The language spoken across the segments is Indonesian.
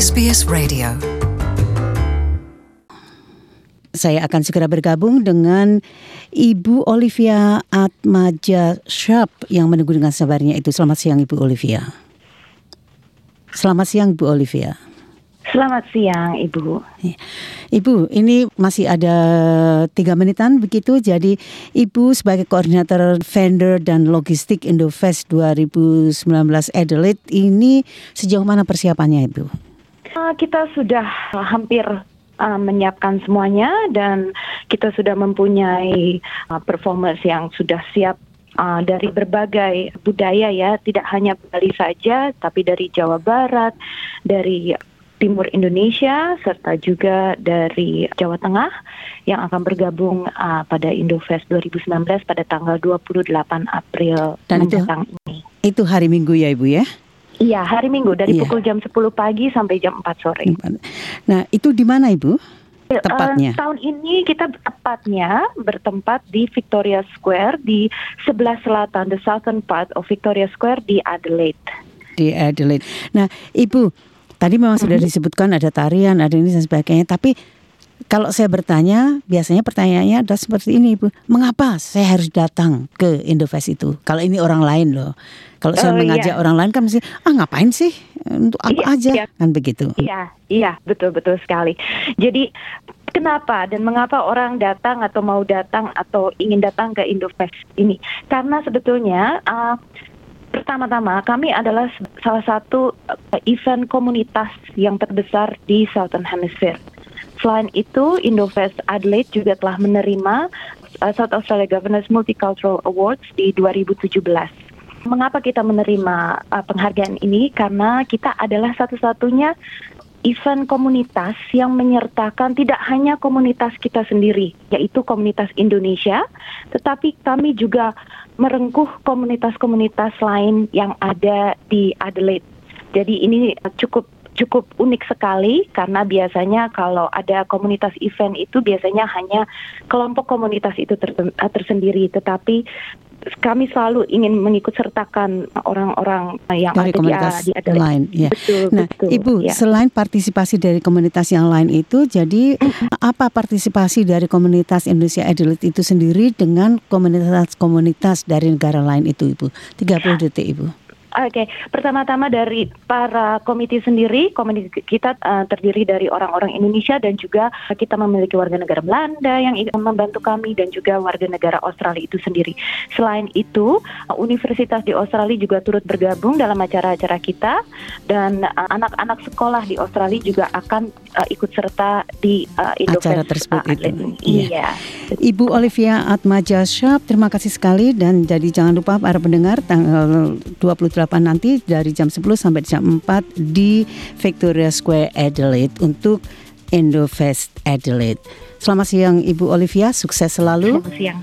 SBS Radio. Saya akan segera bergabung dengan Ibu Olivia Atmaja-Sharp yang menunggu dengan sabarnya itu. Selamat siang Ibu Olivia. Selamat siang Bu Olivia. Selamat siang Ibu. Ibu, ini masih ada 3 menitan begitu. Jadi Ibu sebagai koordinator vendor dan logistik Indofest 2019 Adelaide, ini sejauh mana persiapannya Ibu? Kita sudah hampir menyiapkan semuanya dan kita sudah mempunyai performers yang sudah siap dari berbagai budaya ya, tidak hanya Bali saja, tapi dari Jawa Barat, dari Timur Indonesia, serta juga dari Jawa Tengah yang akan bergabung pada Indofest 2019 pada tanggal 28 April mendatang ini. Itu hari Minggu ya Ibu ya? Iya, hari Minggu dari pukul jam 10 pagi sampai jam 4 sore. Nah, itu di mana Ibu? Tepatnya? Tahun ini kita tepatnya bertempat di Victoria Square di sebelah selatan, the southern part of Victoria Square di Adelaide. Di Adelaide. Nah, Ibu, tadi memang sudah disebutkan ada tarian, ada ini dan sebagainya. Tapi kalau saya bertanya, biasanya pertanyaannya adalah seperti ini Ibu. Mengapa saya harus datang ke Indofest itu? Kalau ini orang lain loh. Kalau saya mengajak orang lain kan mesti, ngapain sih? Untuk apa aja? Kan begitu. Iya, betul sekali. Jadi kenapa dan mengapa orang datang atau mau datang atau ingin datang ke Indofest ini? Karena sebetulnya pertama-tama kami adalah salah satu event komunitas yang terbesar di Southern Hemisphere. Selain itu, Indofest Adelaide juga telah menerima South Australia Governors Multicultural Awards di 2017. Mengapa kita menerima penghargaan ini? Karena kita adalah satu-satunya event komunitas yang menyertakan tidak hanya komunitas kita sendiri, yaitu komunitas Indonesia, tetapi kami juga merengkuh komunitas-komunitas lain yang ada di Adelaide. Jadi ini cukup unik sekali karena biasanya kalau ada komunitas event itu biasanya hanya kelompok komunitas itu tersendiri, tetapi kami selalu ingin mengikut sertakan orang-orang yang dari ada komunitas di Adelaide. Lain. Ya. Betul. Ibu, selain partisipasi dari komunitas yang lain itu, jadi apa partisipasi dari komunitas Indonesia Adelaide itu sendiri dengan komunitas-komunitas dari negara lain itu Ibu? 30 detik Ibu. Oke, pertama-tama dari para komite sendiri, komite kita terdiri dari orang-orang Indonesia dan juga kita memiliki warga negara Belanda yang membantu kami dan juga warga negara Australia itu sendiri. Selain itu, universitas di Australia juga turut bergabung dalam acara-acara kita dan anak-anak sekolah di Australia juga akan ikut serta di Indofest acara tersebut itu. Iya. Ibu Olivia Atmaja-Sharp, terima kasih sekali dan jadi jangan lupa para pendengar tanggal 28 nanti dari jam 10 sampai jam 4 di Victoria Square Adelaide untuk Indofest Adelaide. Selamat siang Ibu Olivia, sukses selalu. Selamat siang.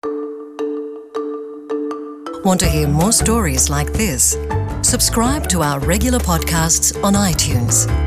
Want to hear more stories like this? Subscribe to our regular podcasts on iTunes.